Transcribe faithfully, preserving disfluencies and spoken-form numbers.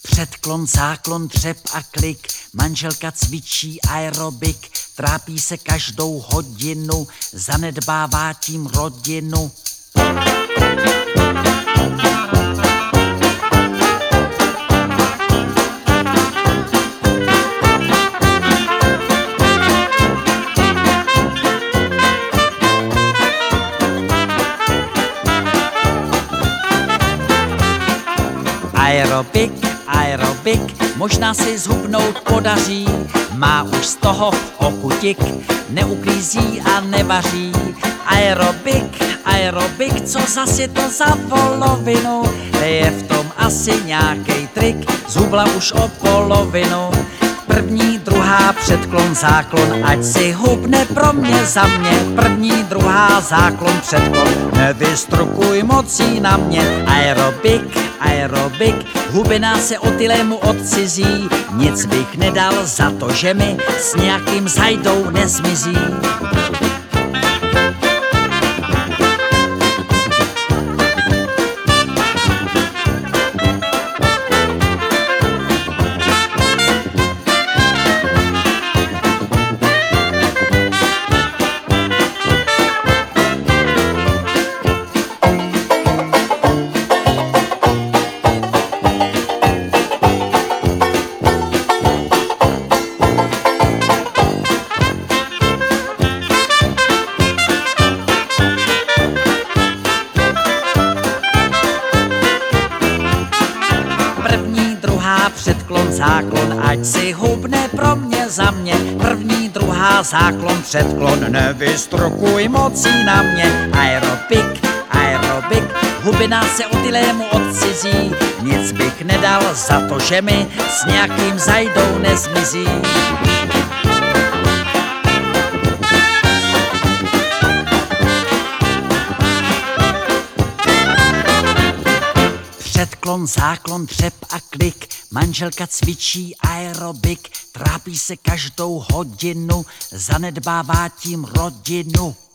Předklon, záklon, třep a klik, manželka cvičí aerobik, trápí se každou hodinu, zanedbává tím rodinu. Aerobik, aerobik, možná si zhubnout podaří, má už z toho v oku tik, neuklízí a nevaří. Aerobik, aerobik, co zas je to za volovinu, je v tom asi nějakej trik, zhubla už o polovinu. První, druhá, předklon, záklon, ať si hubne pro mě, za mě. První, druhá, záklon, předklon, nevystrukuj mocí na mě. Aerobik, aerobik, hubina se otylému odcizí, nic bych nedal za to, že mi s nějakým zajdou nezmizí. Předklon, záklon, ať si hubne pro mě, za mě. První, druhá, záklon, předklon, nevystrukuj mocí na mě. Aerobik, aerobik, hubina se otylému odcizí, nic bych nedal za to, že mi s nějakým zajdou nezmizí. Předklon, záklon, třep a klik, manželka cvičí aerobik, trápí se každou hodinu, zanedbává tím rodinu.